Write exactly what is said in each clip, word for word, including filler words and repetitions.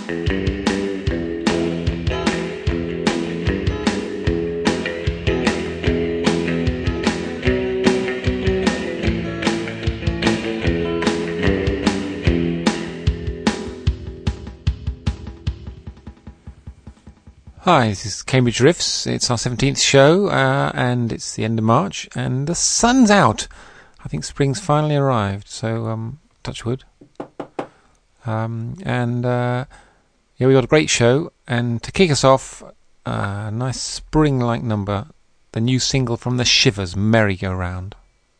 Hi, this is Cambridge Riffs. It's our seventeenth show, uh, and it's the end of March, and the sun's out. I think spring's finally arrived, so um, touch wood. Um, and uh, yeah, we got a great show, and to kick us off, a uh, nice spring-like number, the new single from The Shivers, Merry-Go-Round.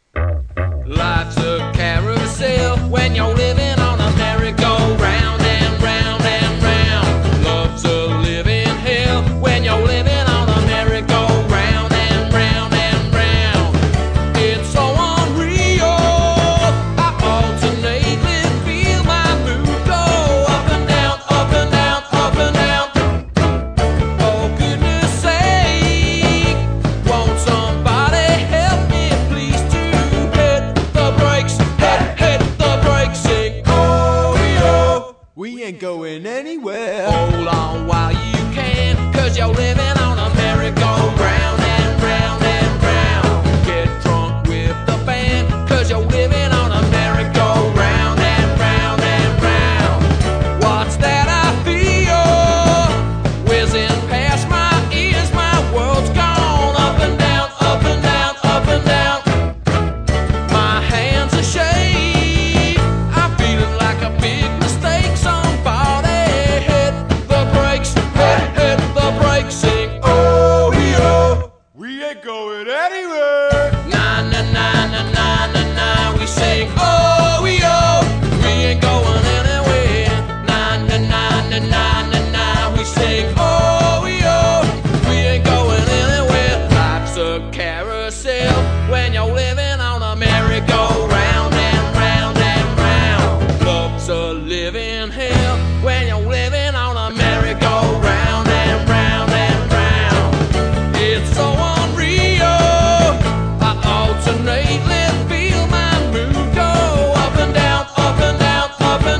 Life's a carousel when you're living on a merry-go-round and round and round. Love's a living hell when you're living on a merry-go-round and round and round. It's so unreal. I alternately feel my mood go up and down, up and down, up and down. Oh, goodness sake, won't somebody help me, please, to hit the brakes, hit, hit the brakes, sing, oh, yo, we ain't going anywhere. Hold on while you can, cause you're living on a merry-go-round and round and round. Get drunk with the band, cause you're living on a merry-go-round and round and round. What's that I feel? Whizzing past my ears, my world's gone up and down, up and down, up and down. My hands are shake, I'm feeling like a big mistake. Somebody hit the brakes, hit, hit the brakes, sing, oh, yo, we ain't going anywhere. Na, na, na, na, na, na, na, we sing, oh, yo, we ain't going anywhere. Na, na, na, na, na, na, na, we sing, oh, yo, we ain't going anywhere. Life's a carousel when you're living on a merry-go-round and round and round. Love's a living hell when you're living on a merry-go-round and round and round. It's so unreal. I alternately feel my mood go up and down, up and down, up and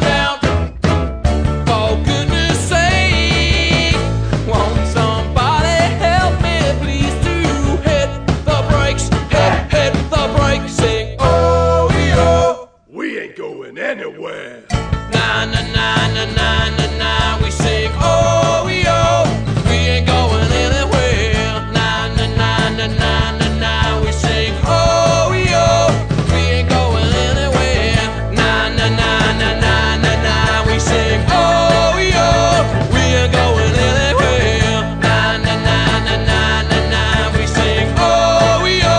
down. Oh, goodness sake, won't somebody help me, please, to hit the brakes, hit, hit the brakes, sing, oh, yo, we ain't going anywhere. Na, na, na, na, na, na, na, we sing, oh, yo, we ain't going anywhere. Na, na, na, na, na, na, na, we sing, oh, yo, we ain't going anywhere. Na, na, na, na, na, na, na, we sing, oh, yo, we ain't going anywhere. Na, na, na, na, na, na, na, we sing, oh, yo.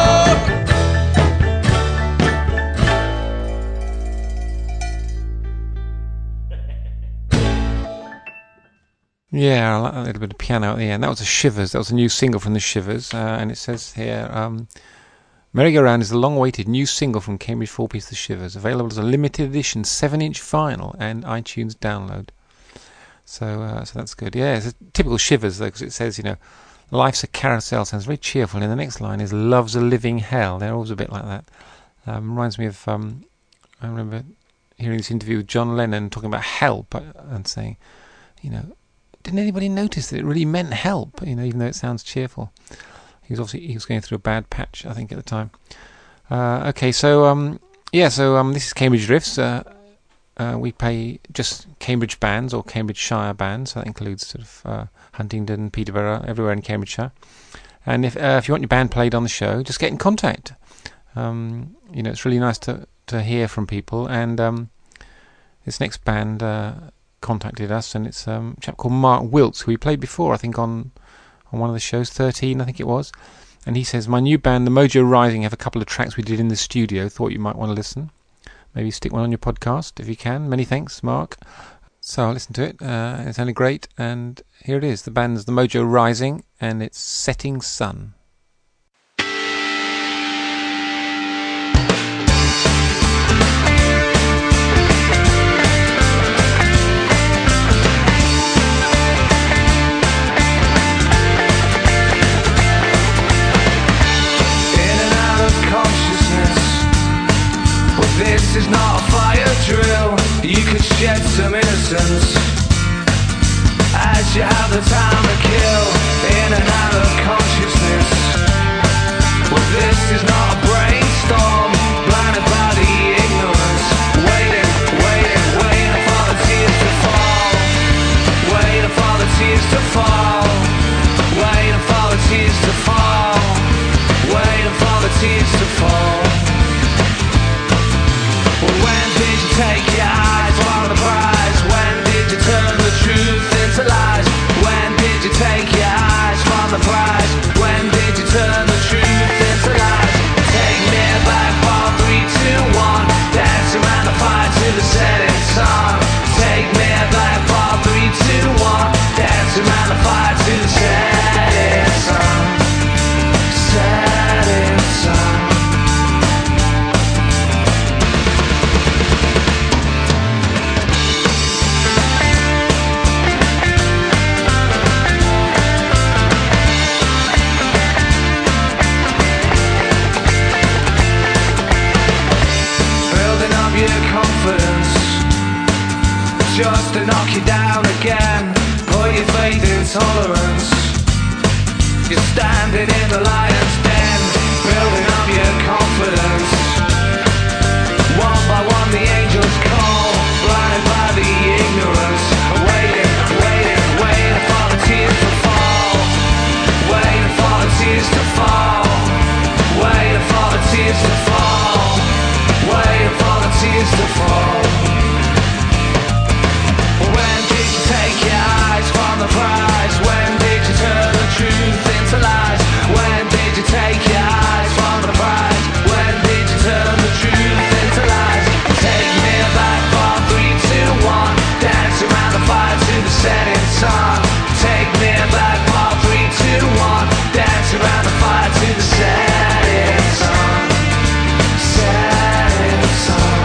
Yeah, I like that little bit of piano at the end. That was The Shivers. That was a new single from The Shivers. Uh, and it says here, um, Merry-Go-Round is the long-awaited new single from Cambridge four-piece The Shivers, available as a limited edition seven-inch vinyl and iTunes download. So uh, so that's good. Yeah, it's a typical Shivers, though, because it says, you know, life's a carousel, sounds very cheerful. And the next line is love's a living hell. They're always a bit like that. Um, reminds me of, um, I remember hearing this interview with John Lennon talking about help and saying, you know, didn't anybody notice that it really meant help? You know, even though it sounds cheerful. He was obviously he was going through a bad patch, I think, at the time. Uh, okay, so um, yeah, so um, this is Cambridge Riffs. Uh, uh, we play just Cambridge bands or Cambridgeshire bands. So that includes sort of uh, Huntingdon, Peterborough, everywhere in Cambridgeshire. And if uh, if you want your band played on the show, just get in contact. Um, you know, it's really nice to to hear from people. And um, this next band uh, contacted us, and it's um, a chap called Mark Wiltz, who we played before, I think, on on one of the shows, thirteen, I think it was. And he says, my new band, The Mojo Rising, have a couple of tracks we did in the studio. Thought you might want to listen. Maybe stick one on your podcast if you can. Many thanks, Mark. So I listened to it. Uh, it sounded great. And here it is. The band's The Mojo Rising, and it's Setting Sun. This is not a fire drill. You could shed some innocence rise, you have the time to kill, in and out of consciousness. Well, this is not a brainstorm, blinded by the ignorance. Waiting, waiting, waiting for the tears to fall. Waiting for the tears to fall. Waiting for the tears to fall. Waiting for the tears to fall. Well, when did you take your eyes from the prize? When did you turn the truth into lies? When did you take your eyes from the prize? When did you turn the truth into lies? Take me back for three, two, one. Dance around the fire to the setting sun. Take me back for three, two, one. Dance around the fire to the setting sun. Setting sun. Just to knock you down again. Put your faith in tolerance. You're standing in the lion's den, building up your confidence. One by one the angels call, blinded by the ignorance. Waiting, waiting, waiting for the tears to fall. Waiting for the tears to fall. Waiting for the tears to fall. Waiting for the tears to fall. When did you take your eyes from the prize? When did you turn the truth into lies? When did you take your eyes from the prize? When did you turn the truth into lies? Take me back for three, two, one. Dance around the fire to the setting sun. Take me back for three, two, one. Dance around the fire to the setting sun. Setting sun.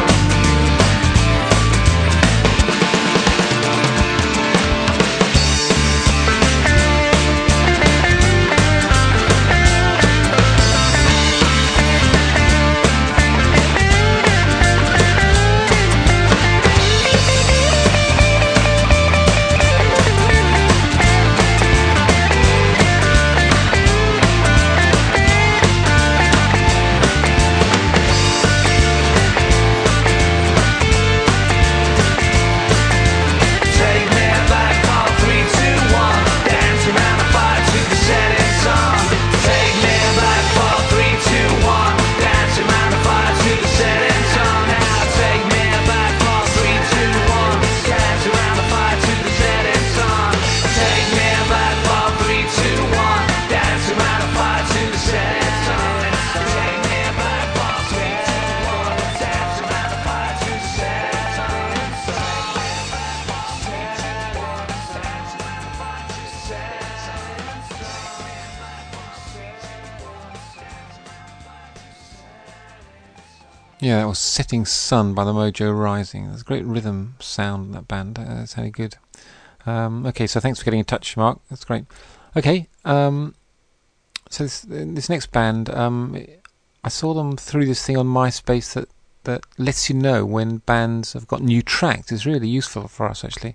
Yeah, that was Setting Sun by the Mojo Rising. There's a great rhythm sound in that band. Uh, it's very good. Um, okay, so thanks for getting in touch, Mark. That's great. Okay, um, so this, this next band, um, I saw them through this thing on MySpace that, that lets you know when bands have got new tracks. It's really useful for us, actually.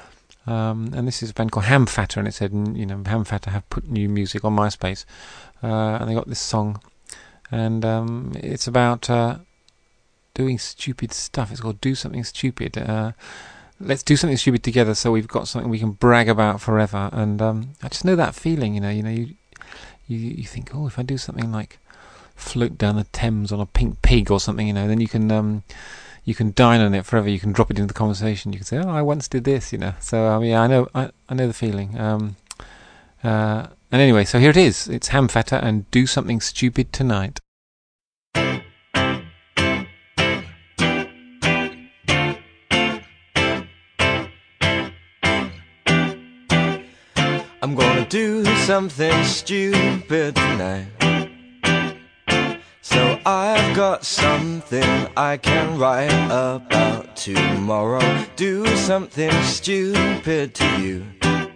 Um, and this is a band called Hamfatter, and it said, you know, Hamfatter have put new music on MySpace. Uh, and they got this song. And um, it's about... Uh, doing stupid stuff. It's called Do Something Stupid. Uh, let's do something stupid together so we've got something we can brag about forever. And um, I just know that feeling, you know, you know, you, you you think, oh, if I do something like float down the Thames on a pink pig or something, you know, then you can um, you can dine on it forever. You can drop it into the conversation. You can say, oh, I once did this, you know. So um, yeah, I know, I, I know the feeling. Um, uh, and anyway, so here it is. It's Hamfatter and Do Something Stupid Tonight. I'm gonna do something stupid tonight. So I've got something I can write about tomorrow. Do something stupid to you,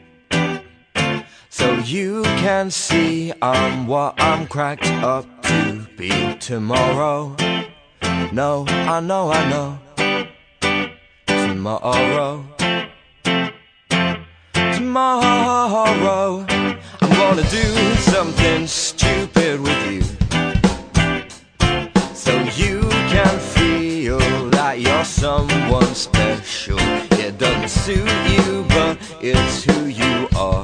so you can see I'm what I'm cracked up to be tomorrow. No, I know, I know. Tomorrow. tomorrow I'm gonna do something stupid with you, so you can feel that you're someone special. It doesn't suit you, but it's who you are.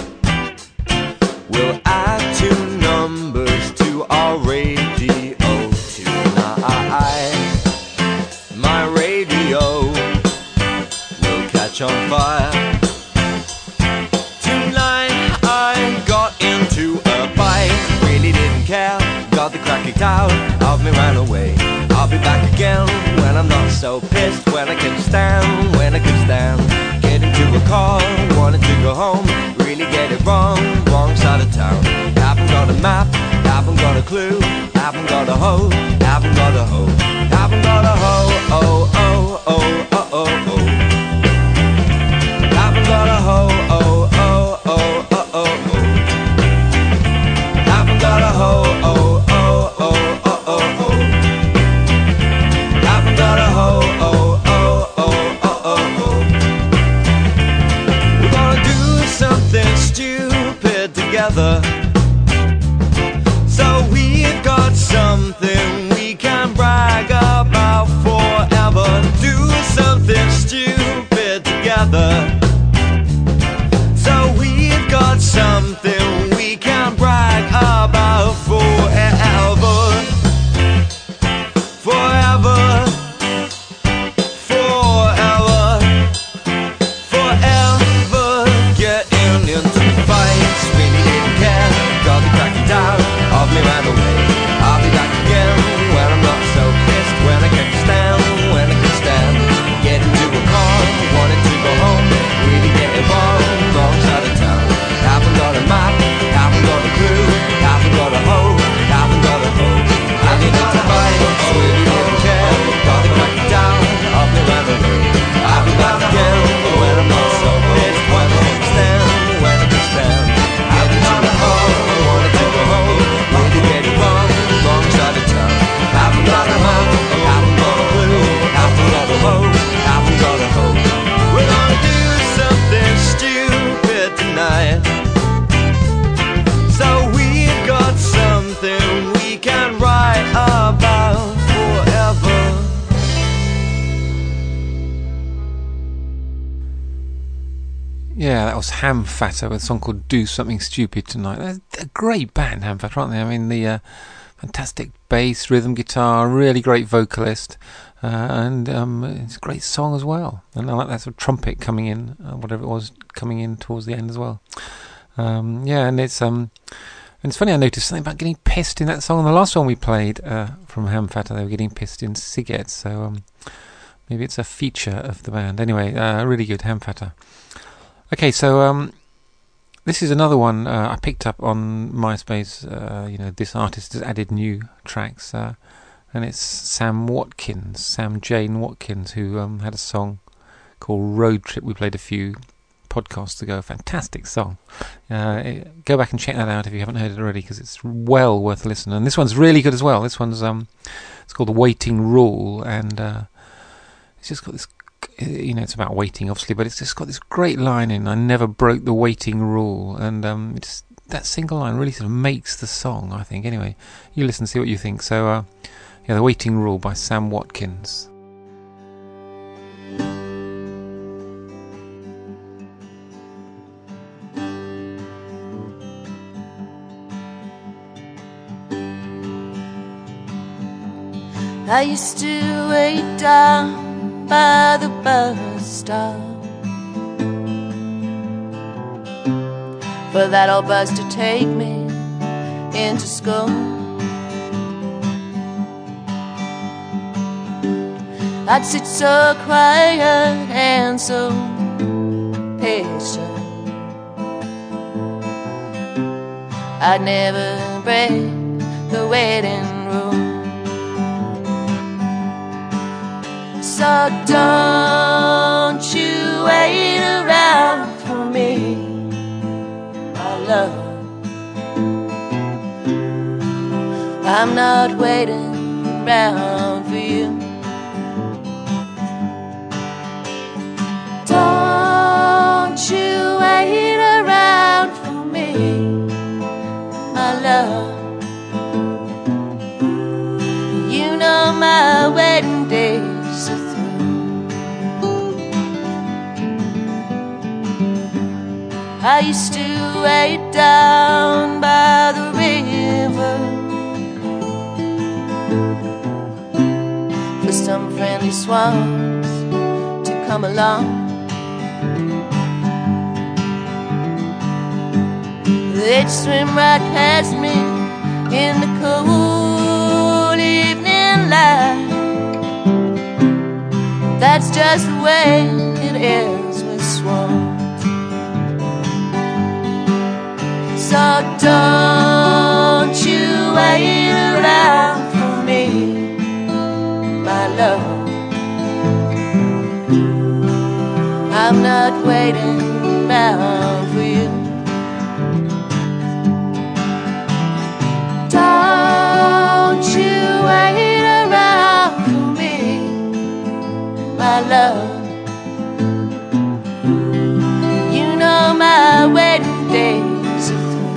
We'll add two numbers to our radio tonight. My radio will catch on fire. Tonight I got into a fight, really didn't care, got the crack kicked out of me, ran away. I'll be back again when I'm not so pissed, when I can stand, when I can stand. Get into a car, wanted to go home, really get it wrong, wrong side of town. Haven't got a map, haven't got a clue, haven't got a hoe, haven't got a hoe, haven't got a hoe, oh, oh, oh, oh, oh, oh. Haven't got a hoe, oh, oh, oh, oh, oh, oh. Haven't got a hoe, oh, oh, oh, oh, oh, oh. Haven't got a hoe, oh, oh, oh, oh, oh, oh. We're gonna do something stupid together, so we've got something we can brag about forever. Do something stupid together, so we've got something we can brag about forever. Forever. Forever. Forever. Getting into fights, really didn't care, got the cracking down of me, ran away. I'll be back again when I'm not so pissed, when I can stand, when I can stand. Get into a car, wanted to go home, really get it wrong, wrong side of town. Haven't got a map, haven't got a clue, haven't got a hoe, haven't got a hoe. I didn't have to fight, really didn't care, got the cracking down of me, ran away. I'll be back again when I'm not so pissed, when I can stand, when I can stand. Get into a car, wanted to go home, really get it wrong, wrong side of town. Haven't got a map, haven't got a clue, haven't got a hoe, haven't got a hoe. We're gonna do something stupid tonight, so we've got something we can write about forever. Yeah, that was Ham Fatter with a song called Do Something Stupid Tonight. They're a great band, Ham Fatter, aren't they? I mean, the uh, fantastic bass, rhythm guitar, really great vocalist, uh, and um, it's a great song as well. And I like that sort of trumpet coming in, uh, whatever it was, coming in towards the end as well. Um, yeah, and it's um, and it's funny, I noticed something about getting pissed in that song. The last one we played uh, from Ham Fatter, they were getting pissed in cigarettes, so um, maybe it's a feature of the band. Anyway, uh, really good, Ham Fatter. Okay, so um, this is another one uh, I picked up on MySpace. Uh, you know, this artist has added new tracks, uh, and it's Sam Watkins, Sam Jane Watkins, who um, had a song called Road Trip. We played a few podcasts ago. Fantastic song. Uh, go back and check that out if you haven't heard it already, because it's well worth a listen. And this one's really good as well. This one's um, it's called The Waiting Rule, and uh, it's just got this. You know, it's about waiting, obviously, but it's just got this great line in, I never broke the waiting rule, and um, it's, that single line really sort of makes the song, I think. Anyway, you listen, see what you think. So, uh, yeah, The Waiting Rule by Sam Watkins. I used to wait down by the bus stop for that old bus to take me into school. I'd sit so quiet and so patient, I'd never break the waiting rule. So don't you wait around for me, my love. I'm not waiting around for you. Don't you wait I used to wait down by the river for some friendly swans to come along. They'd swim right past me in the cool evening light. That's just the way it is with swans. So don't you wait around for me, my love. I'm not waiting around for you. Don't you wait around for me, my love. You know my wedding days are through.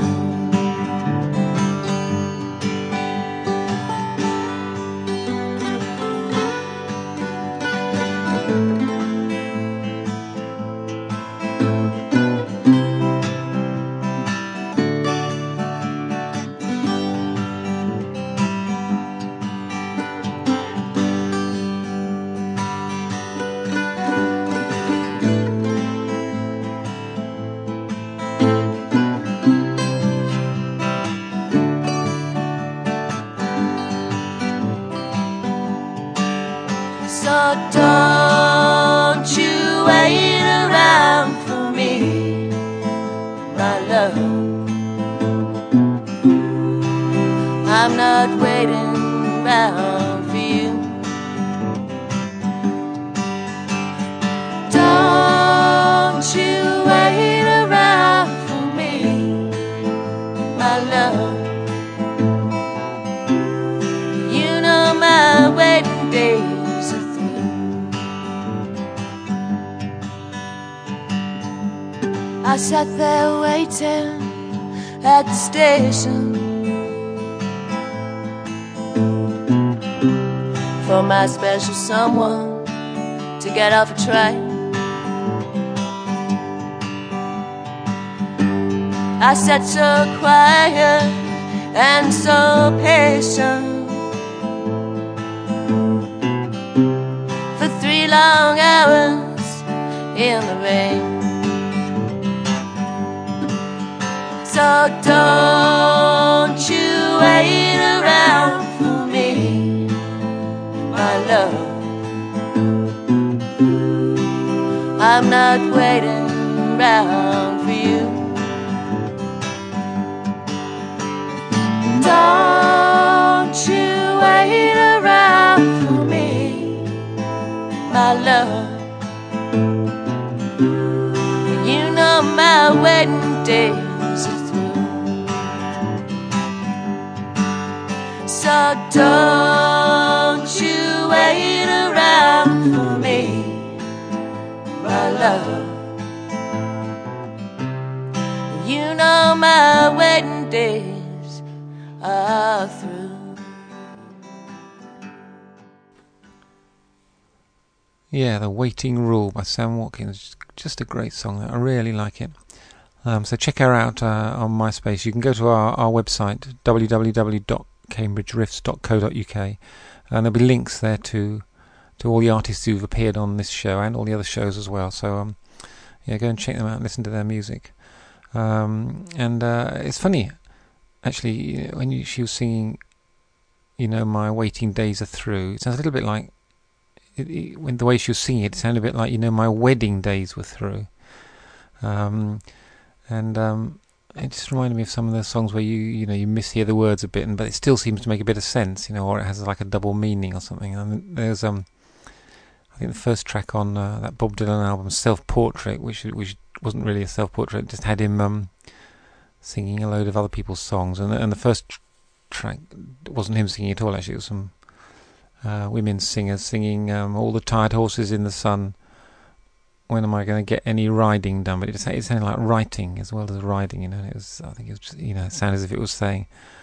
So don't you wait around for me, my love. I'm not waiting around for you. Don't you wait around for me, my love. You know my wedding days are through. I sat there waiting at the station for my special someone to get off a train. I sat so quiet and so patient for three long hours in the rain. So don't you wait around for me, my love. I'm not waiting around for you. Don't you wait around for me, my love. You know my wedding days are through. So don't you wait around for me, my love. You know my wedding days are through. Yeah, The Waiting Rule by Sam Watkins. Just a great song. I really like it. Um, so check her out uh, on MySpace. You can go to our, our website, w w w dot cambridge riffs dot co dot u k, and there'll be links there to to all the artists who've appeared on this show and all the other shows as well. So um, yeah, go and check them out and listen to their music. Um, and uh, it's funny, actually, when you, she was singing, you know, my waiting days are through. It sounds a little bit like, it, it, when the way she was singing it, it sounded a bit like, you know, my wedding days were through. Um, and um, it just reminded me of some of the songs where you, you know, you mishear the words a bit, and but it still seems to make a bit of sense, you know, or it has like a double meaning or something. And there's um, I think the first track on uh, that Bob Dylan album, Self Portrait, which which wasn't really a self portrait, just had him um, singing a load of other people's songs, and and the first tr- track wasn't him singing at all. Actually, it was some uh, women singers singing um, "All the Tired Horses in the Sun." When am I going to get any riding done? But it, just, it sounded like writing as well as riding, you know. And it was, I think it was, just, you know, it sounded as if it was saying,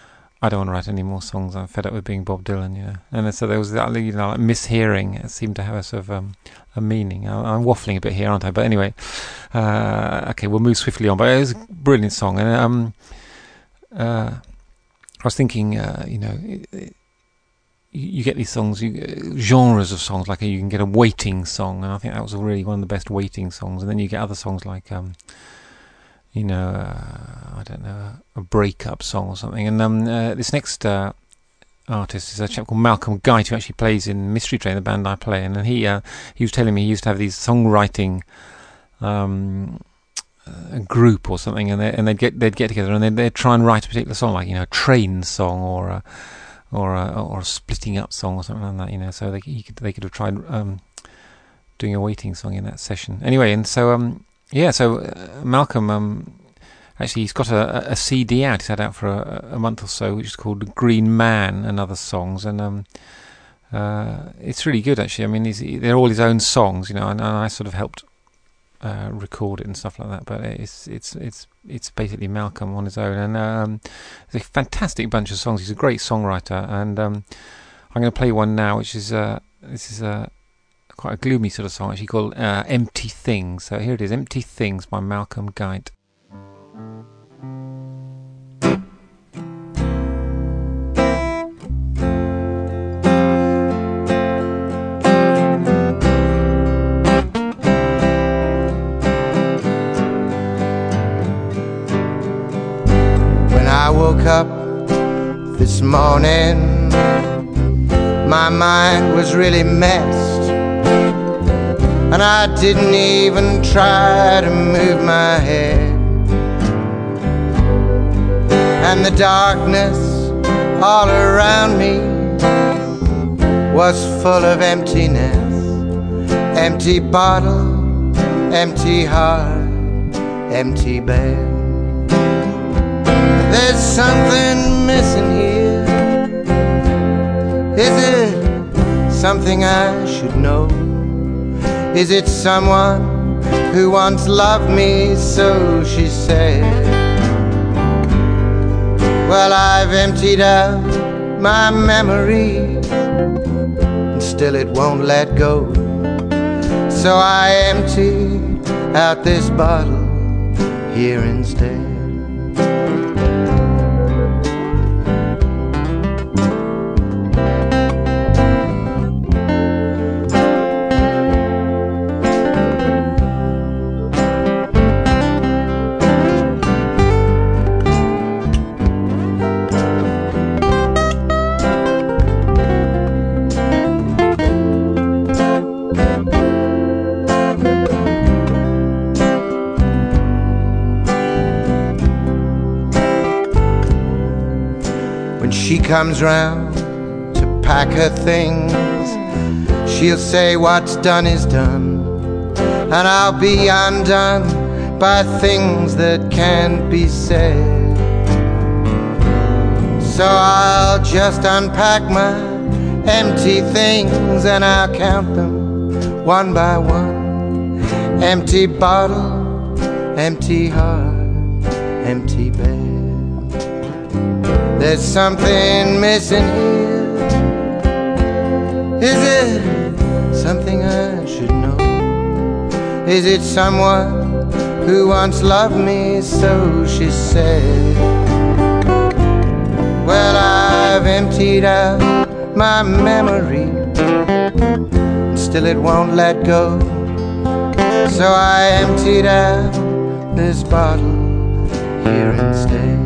I don't want to write any more songs. I'm fed up with being Bob Dylan, you know. And so there was that, you know, like mishearing. It seemed to have a sort of um, a meaning. I, I'm waffling a bit here, aren't I? But anyway, uh, okay, we'll move swiftly on. But it was a brilliant song, and um, uh, I was thinking, uh, you know. It, it, you get these songs, you, genres of songs, like you can get a waiting song, and I think that was really one of the best waiting songs. And then you get other songs like, um, you know, uh, I don't know, a breakup song or something. And um, uh, this next uh, artist is a chap called Malcolm Guite, who actually plays in Mystery Train, the band I play in. And he uh, he was telling me he used to have these songwriting um, a group or something, and they and they'd get they'd get together and they'd, they'd try and write a particular song, like, you know, a train song or a or a, or a splitting up song or something like that, you know. So they he could they could have tried um, doing a waiting song in that session. Anyway, and so um yeah, so uh, Malcolm um actually he's got a, a C D out. He's had out for a, a month or so, which is called Green Man and Other Songs, and um uh it's really good actually. I mean, he's, they're all his own songs, you know, and, and I sort of helped uh, record it and stuff like that. But it's it's it's it's basically Malcolm on his own, and um, it's a fantastic bunch of songs. He's a great songwriter, and um, I'm going to play one now, which is uh, this is uh, quite a gloomy sort of song, actually, called uh, "Empty Things." So here it is, "Empty Things" by Malcolm Guite. I woke up this morning, my mind was really messed, and I didn't even try to move my head. And the darkness all around me was full of emptiness. Empty bottle, empty heart, empty bed. There's something missing here. Is it something I should know? Is it someone who once loved me, so she said? Well, I've emptied out my memory, and still it won't let go. So I emptied out this bottle here instead. She comes round to pack her things, she'll say what's done is done, and I'll be undone by things that can't be said. So I'll just unpack my empty things, and I'll count them one by one. Empty bottle, empty heart, empty bed. There's something missing here. Is it something I should know? Is it someone who once loved me, so she said? Well, I've emptied out my memory, and still it won't let go. So I emptied out this bottle here instead.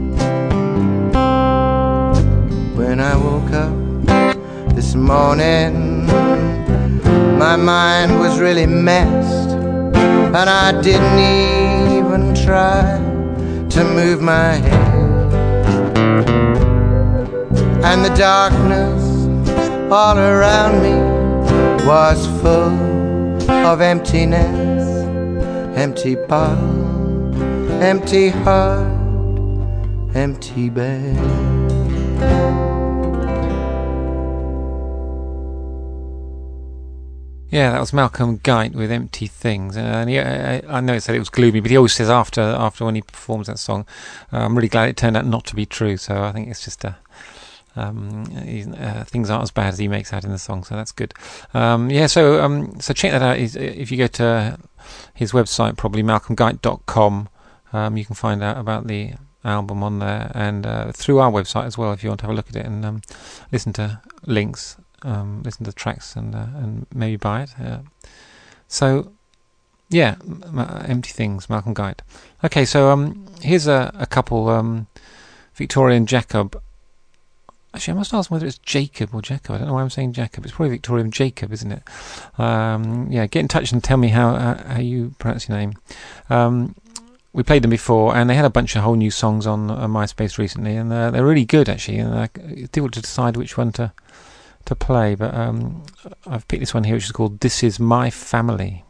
When I woke up this morning, my mind was really messed, and I didn't even try to move my head. And the darkness all around me was full of emptiness. Empty bottle, empty heart, empty bed. Yeah, that was Malcolm Guite with Empty Things. Uh, and he, I, I know it said it was gloomy, but he always says after after when he performs that song, uh, I'm really glad it turned out not to be true. So I think it's just a, um, uh, things aren't as bad as he makes out in the song, so that's good. Um, yeah, so um, so check that out. If you go to his website, probably malcolm guite dot com, um, you can find out about the album on there, and uh, through our website as well if you want to have a look at it and um, listen to links. Um, listen to the tracks and uh, and maybe buy it. Uh, so, yeah, m- m- Empty Things, Malcolm Guite. Okay, so um, here's a, a couple, um, Victoria and Jacob. Actually, I must ask whether it's Jacob or Jacob. I don't know why I'm saying Jacob. It's probably Victoria and Jacob, isn't it? Um, yeah, get in touch and tell me how uh, how you pronounce your name. Um, we played them before, and they had a bunch of whole new songs on uh, MySpace recently, and uh, they're really good, actually. And uh, it's difficult to decide which one to to play, but um, I've picked this one here, which is called This Is My Family.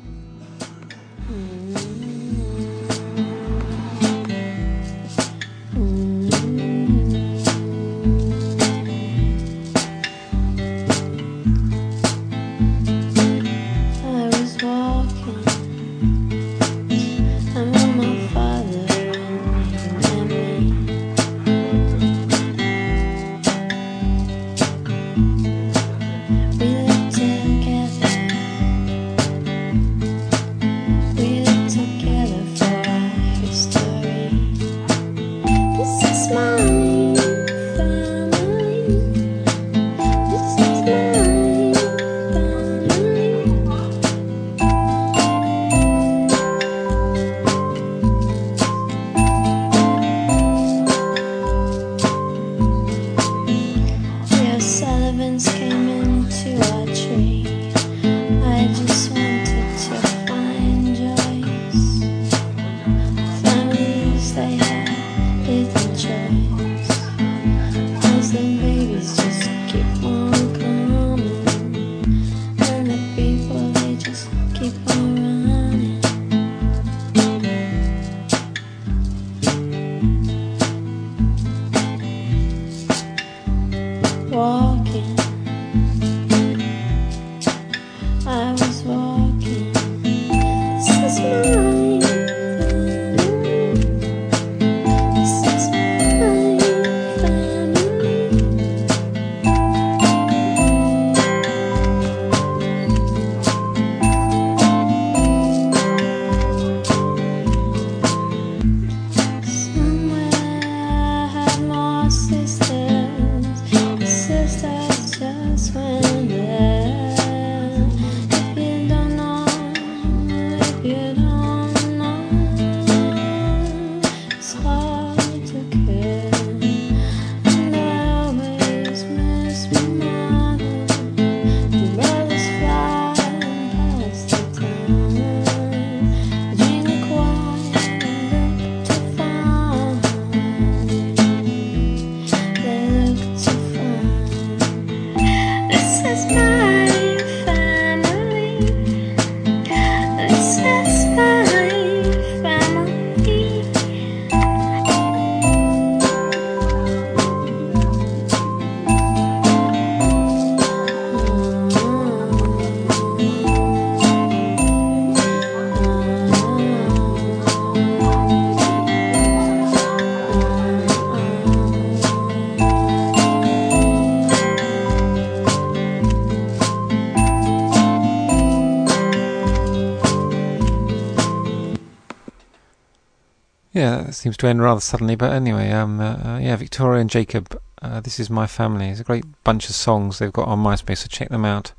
Yeah, that seems to end rather suddenly, but anyway, um, uh, yeah, Victoria and Jacob, uh, This Is My Family. It's a great bunch of songs they've got on MySpace, so check them out.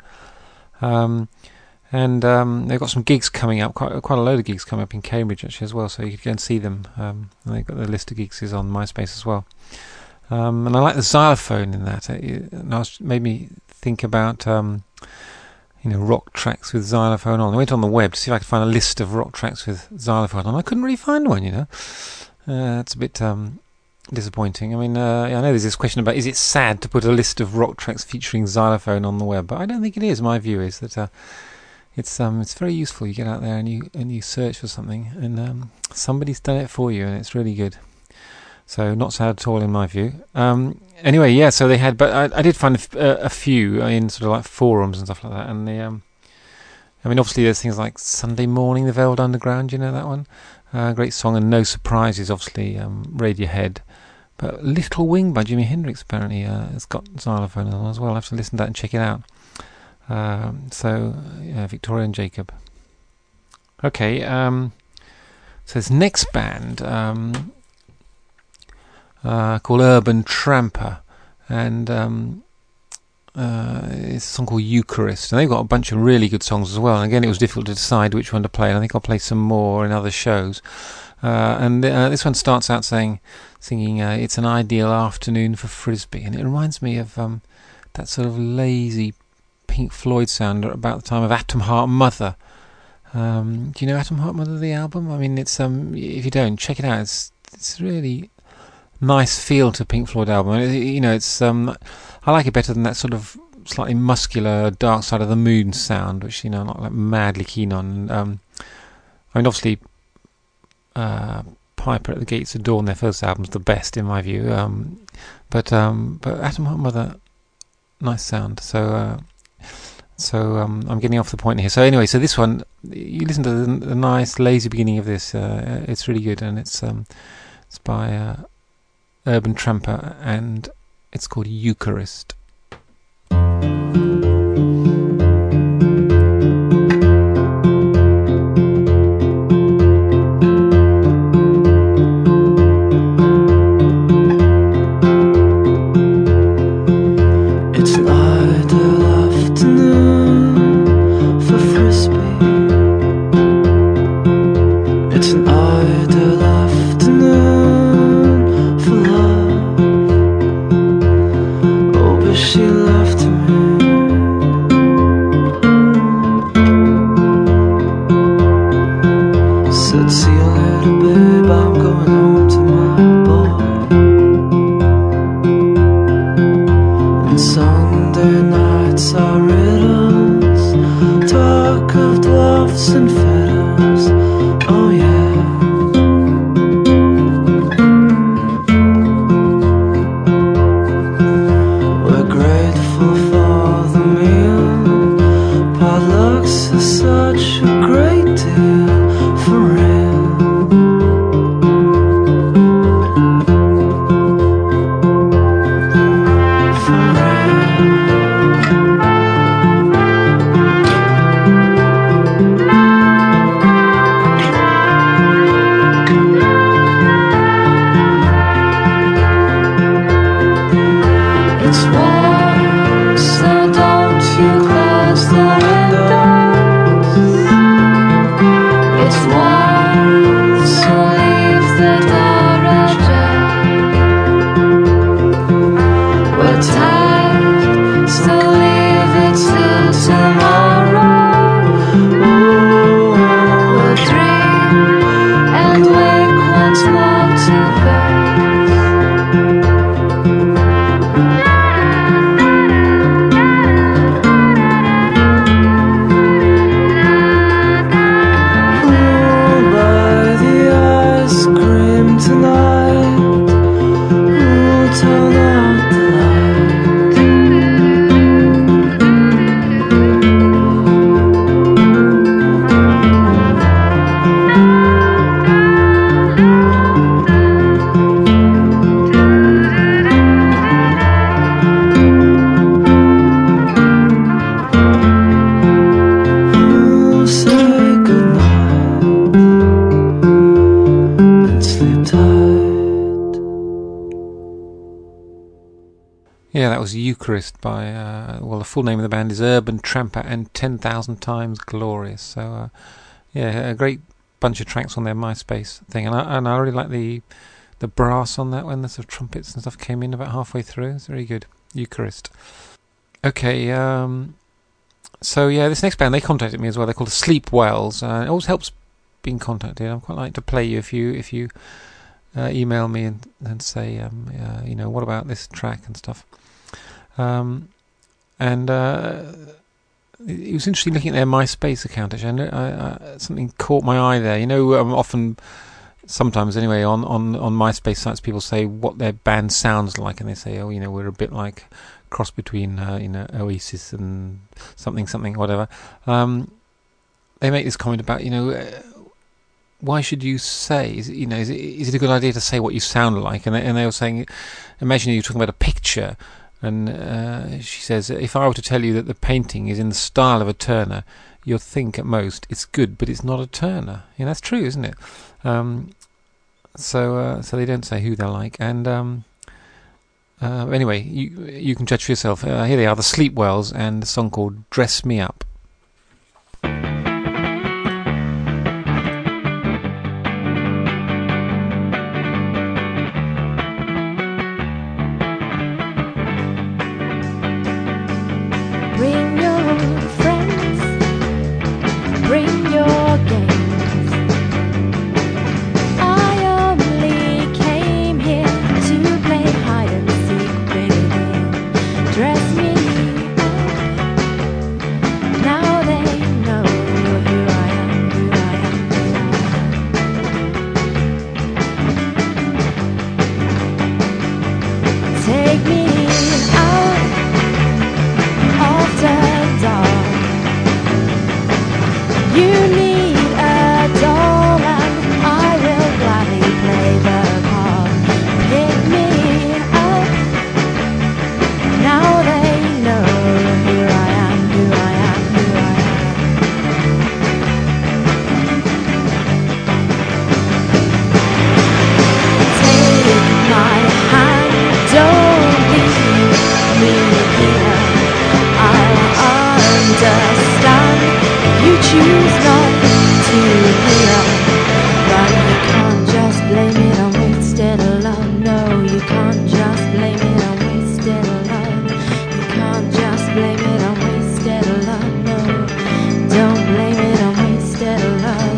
Um, and um, they've got some gigs coming up, quite quite a load of gigs coming up in Cambridge actually as well, so you could go and see them. Um, and they've got the list of gigs is on MySpace as well. Um, and I like the xylophone in that. It, it made me think about um, you know, rock tracks with xylophone on. I went on the web to see if I could find a list of rock tracks with xylophone on. I couldn't really find one, you know. Uh, it's a bit um, disappointing. I mean, uh, I know there's this question about, is it sad to put a list of rock tracks featuring xylophone on the web? But I don't think it is. My view is that uh, it's um, it's very useful. You get out there and you and you search for something, and um, somebody's done it for you, and it's really good. So not sad at all in my view. Um, anyway, yeah. So they had, but I, I did find a, f- a few in sort of like forums and stuff like that, and the um, I mean, obviously there's things like Sunday Morning, the Velvet Underground, you know that one? Uh, great song, and No Surprises, obviously, um, Radiohead. But Little Wing by Jimi Hendrix apparently uh, has got xylophone on as well. I'll have to listen to that and check it out. Um, so, yeah, Victoria and Jacob. Okay, um, so this next band um, uh, called Urban Tramper, and um, uh, it's a song called Eucharist, and they've got a bunch of really good songs as well. And again, it was difficult to decide which one to play, and I think I'll play some more in other shows. Uh, and uh, this one starts out saying, singing, uh, "It's an ideal afternoon for Frisbee," and it reminds me of um, that sort of lazy Pink Floyd sound about the time of Atom Heart Mother. Um, do you know Atom Heart Mother, the album? I mean, it's um, if you don't, check it out. It's it's really nice feel to Pink Floyd album. It, you know, it's um, I like it better than that sort of slightly muscular Dark Side of the Moon sound, which, you know, I'm not like madly keen on. Um, I mean, obviously, uh, Piper at the Gates of Dawn, their first album's the best in my view. Um, but um, but Atom Heart Mother, nice sound. So. Uh, So um, I'm getting off the point here. So anyway, so this one, you listen to the, the nice lazy beginning of this. Uh, it's really good, and it's um, it's by uh, Urban Tramper, and it's called Eucharist. Eucharist by, uh, well, the full name of the band is Urban Tramper and ten thousand Times Glorious. So, uh, yeah, a great bunch of tracks on their MySpace thing. And I, and I really like the the brass on that when the sort of trumpets and stuff came in about halfway through. It's very good. Eucharist. Okay, um, so yeah, this next band, they contacted me as well. They're called Sleep Wells. Uh, it always helps being contacted. I quite like to play you if you if you uh, email me and, and say, um, uh, you know, what about this track and stuff. Um, and uh, it was interesting looking at their MySpace account. Actually, I, I, something caught my eye there. You know, um, often, sometimes anyway, on, on, on MySpace sites, people say what their band sounds like, and they say, oh, you know, we're a bit like cross between, uh, you know, Oasis and something, something, whatever. Um, they make this comment about, you know, uh, why should you say, is it, you know, is it, is it a good idea to say what you sound like? And they, and they were saying, imagine you're talking about a picture, and uh, she says, if I were to tell you that the painting is in the style of a Turner, you'll think at most it's good, but it's not a Turner. You know, that's true, isn't it? Um, so, uh, so they don't say who they're like, and um, uh, anyway, you you can judge for yourself. Uh, here they are, the Sleepwells, and a song called "Dress Me Up." Bring your friends, bring your games. I only came here to play hide and seek, baby. Dress me up. Now they know who I am, who I am, who I am. Take me out after dark. You need a doll and I will gladly play the part. Pick me up. Now they know who I am, who I am, who I am. Take my hand, don't leave me here. I'll understand you choose not to hear, but you can't just blame it on wasted love. No, you can't just blame it on wasted love. You can't just blame it on wasted love. No, don't blame it on wasted love.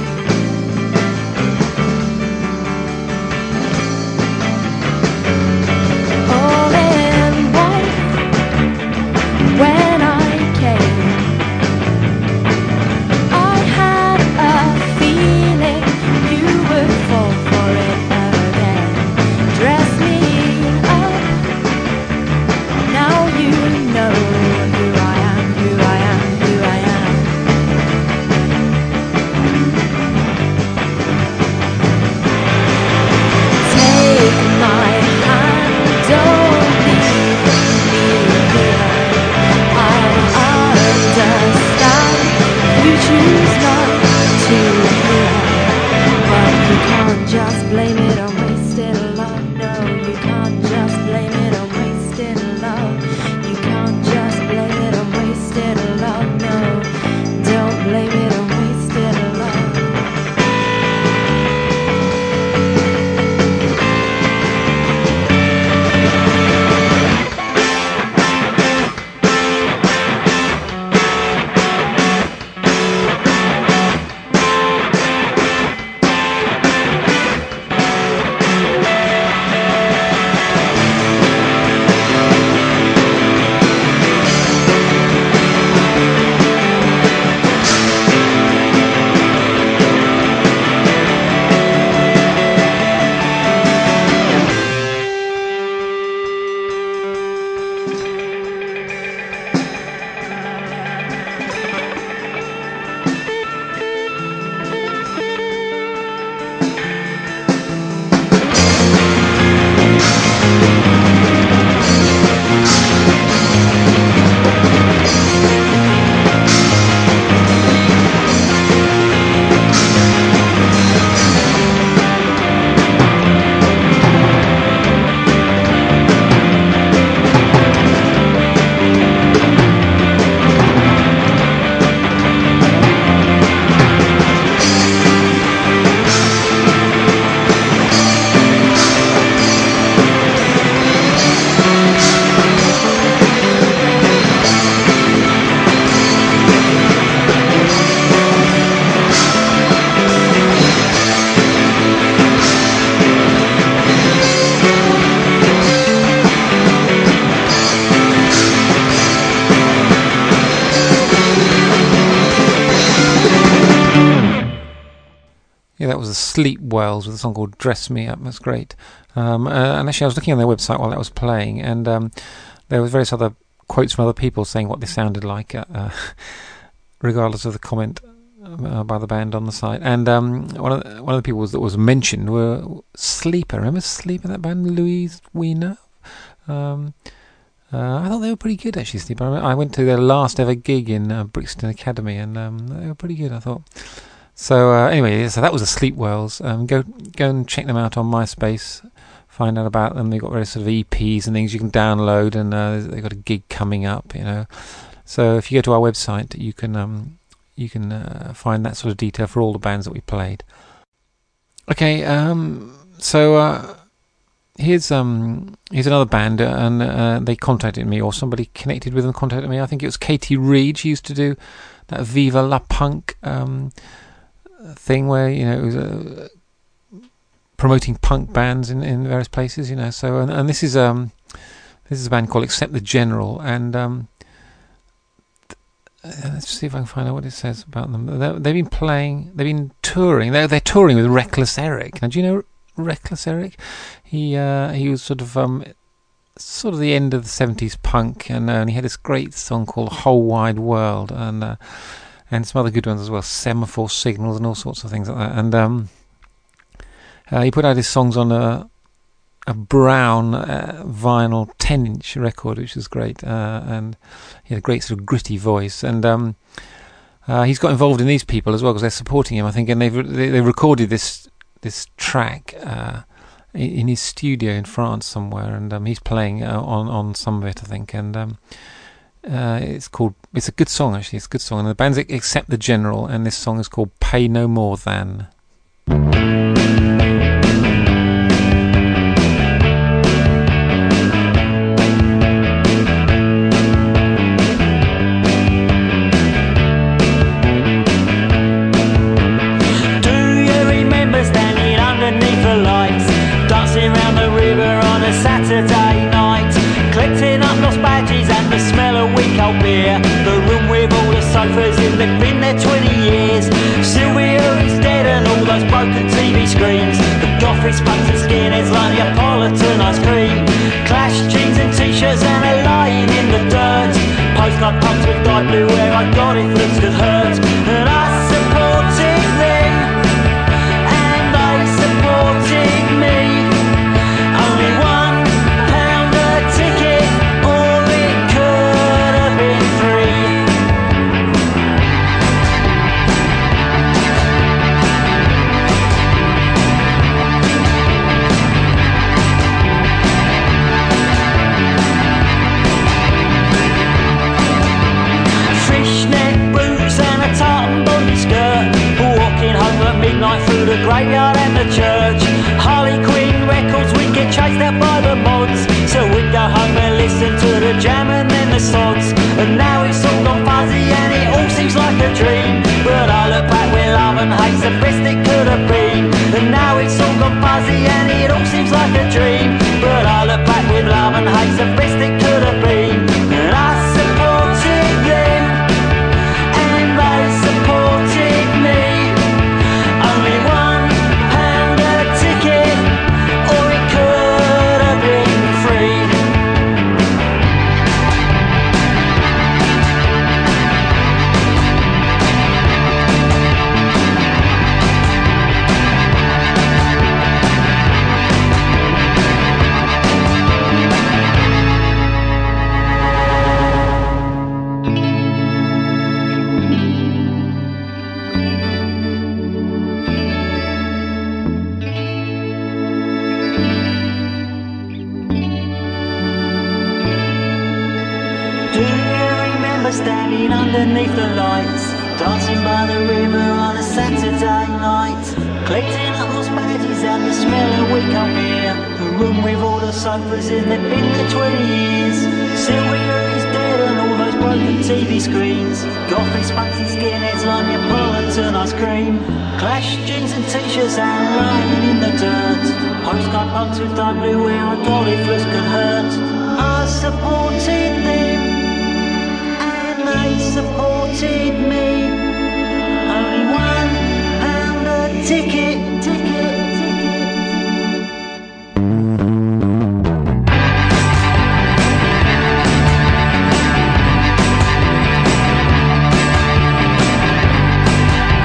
All in white when I came, I had a feeling you would fall for it again. Dress me up. Now you know who I am, who I am, who I am. Take my hand, don't leave me here. I'll understand you choose not to hear, but you can't just blame it on wasted love. No, you can't just blame it on wasted love. You can't just blame it on wasted love. No, don't blame it on wasted love. Yeah, that was the Sleepwells with a song called "Dress Me Up." That's great. Um, uh, and actually, I was looking on their website while that was playing, and um, there was various other quotes from other people saying what they sounded like, uh, uh, regardless of the comment uh, by the band on the site. And um, one of the, one of the people that was mentioned were Sleeper. Remember Sleeper, that band, Louise Weiner? Um, uh, I thought they were pretty good, actually, Sleeper. I, I went to their last ever gig in uh, Brixton Academy, and um, they were pretty good, I thought. So uh, anyway, so that was the Sleep Wells. Um, go go and check them out on MySpace. Find out about them. They've got various sort of E Ps and things you can download, and uh, they've got a gig coming up, you know. So if you go to our website, you can um, you can uh, find that sort of detail for all the bands that we played. Okay, um, so uh, here's um, here's another band, uh, and uh, they contacted me, or somebody connected with them contacted me. I think it was Katie Reed. She used to do that Viva La Punk um, thing where, you know, it was uh, promoting punk bands in, in various places, you know. So and, and this is um this is a band called Accept the General, and um, th- let's see if I can find out what it says about them. They're, they've been playing, they've been touring. They're they're touring with Reckless Eric. Now, do you know Reckless Eric? He uh, he was sort of um sort of the end of the seventies punk, and, uh, and he had this great song called Whole Wide World, and uh, and some other good ones as well, Semaphore Signals and all sorts of things like that. And um, uh, he put out his songs on a a brown uh, vinyl ten-inch record, which was great, uh, and he had a great sort of gritty voice. And um, uh, he's got involved in these people as well, because they're supporting him, I think, and they've they, they recorded this this track uh, in, in his studio in France somewhere, and um, he's playing uh, on on some of it, I think. And um, uh, it's called it's a good song, actually. It's a good song, and the band's Accept the General, and this song is called Pay No More Than. Saturday night, collecting up lost badges and the smell of weak old beer. The room with all the sofas in, they've been there twenty years. Sylvia is dead and all those broken T V screens. The gothic spunks and skinheads like Neapolitan ice cream. Clash jeans and t-shirts and they're lying in the dirt. Postcard pumps with dyed blue where I got it, looks could hurt. And I supported them and they supported me. Only one ticket, or it could have been free. Fishnet boots and a tartan body skirt, walking home at midnight through the graveyard and the church. Harley Quinn records, we'd get chased out by the mods, so we'd go home and listen to the Jam and then the Sods. And now it's all gone fuzzy and it all seems like a dream, but I look back with love and hate's the best it could have been. And now it's all gone fuzzy and it all seems like a dream, but I look back with love and hate's the best it could have been. And I supported them and they supported me. Only one pound a ticket, or it could have been free. Standing underneath the lights, dancing by the river on a Saturday night, collecting up those badges and the smell of weak old beer. The room with all the sofas in, they've been there twenty years. Sylvia is dead and all those broken T V screens. Gothic spunks and skinheads like Neapolitan ice cream. Clash jeans and t-shirts and lying in the dirt. Postcard punks with dyed blue where I got it, flus could hurt. I supported them, they supported me. Only one pound a ticket, ticket, ticket.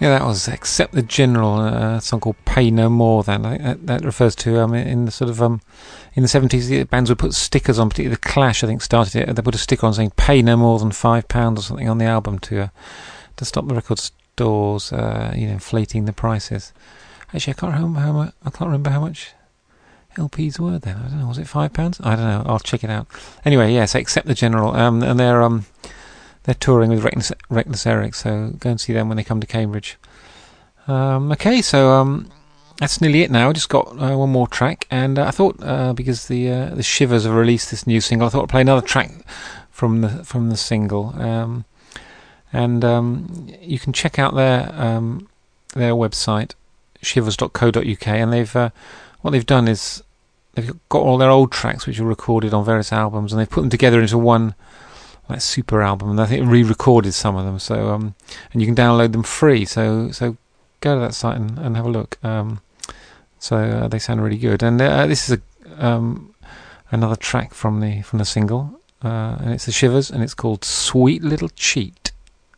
Yeah, that was Accept the General, uh, a song called Pay No More. Then I think that, that refers to um, in the sort of um, in the seventies, the bands would put stickers on. Particularly the Clash, I think, started it. They put a sticker on saying "Pay no more than five pounds" or something on the album to uh, to stop the record stores, uh, you know, inflating the prices. Actually, I can't remember how much. I can't remember how much L Ps were then. I don't know. Was it five pounds? I don't know. I'll check it out. Anyway, yes, Accept the General, um, and they're um. They're touring with Reckless, Reckless Eric, so go and see them when they come to Cambridge. Um, okay, so um, that's nearly it now. Just got uh, one more track, and uh, I thought uh, because the uh, the Shivers have released this new single, I thought I'd play another track from the from the single. Um, and um, you can check out their um, their website, shivers dot co dot uk, and they've uh, what they've done is they've got all their old tracks which are recorded on various albums, and they've put them together into one like super album, and I think re-recorded some of them. So um, and you can download them free. So so go to that site and, and have a look. Um, so uh, they sound really good. And uh, this is a um, another track from the from the single, uh, and it's the Shivers, and it's called "Sweet Little Cheat."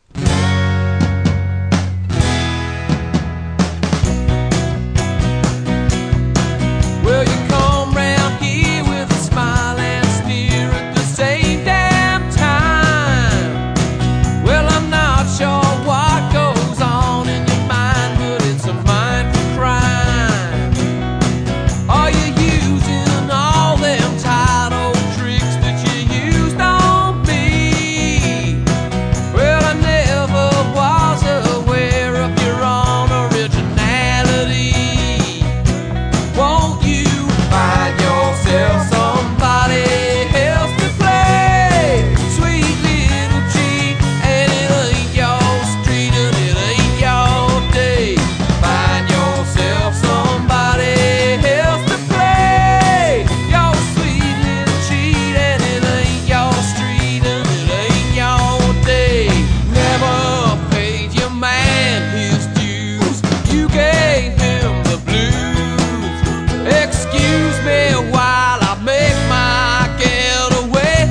Well, you come round here with a smile and sneer at the same damn time. Well, I'm not sure what goes on in your mind, but it's a mind for crime. Are you using all them tired old tricks that you used on me? Well, I never was aware of your own originality. Won't you find yourself somebody else to play? Sweet little cheat, and it ain't your street and it ain't your day. Find yourself somebody else to play. Your sweet little cheat, and it ain't your street and it ain't your day. Never paid your man his dues. You gave him the blues. Excuse me while I make my getaway.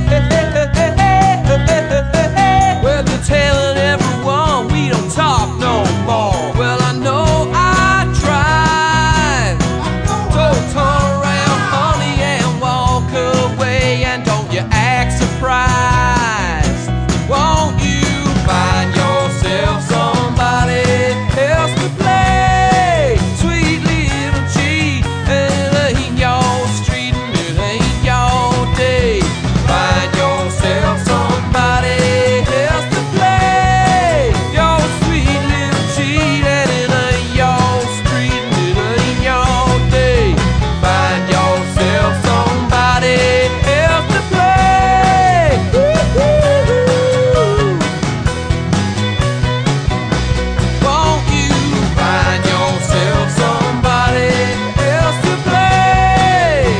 Well, you're telling everyone we don't talk no more. Well, I know I tried. So turn around, honey, and walk away, and don't you act surprised. Won't you find yourself somebody else to play? Sweet little cheat, and it ain't your street and it ain't your day. Find yourself somebody else to play. Your sweet little cheat, and it ain't your street and it ain't your day. Find yourself somebody else to play. Won't you find yourself somebody else to play?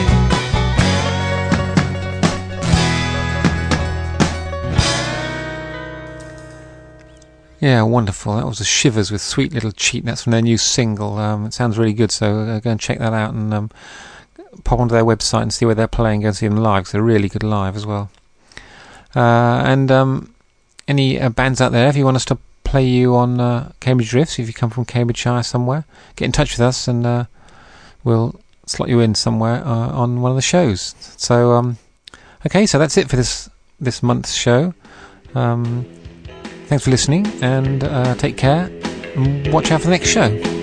Yeah, wonderful. That was the Shivers with "Sweet Little Cheat." That's from their new single. Um, it sounds really good, so uh, go and check that out, and um, pop onto their website and see where they're playing. Go and see them live, 'cause they're really good live as well. Uh, and um, any uh, bands out there, if you want us to play you on uh, Cambridge Drifts, if you come from Cambridgeshire somewhere, get in touch with us, and uh, we'll slot you in somewhere uh, on one of the shows. So, um, okay, so that's it for this this month's show. Um, thanks for listening, and uh, take care, and watch out for the next show.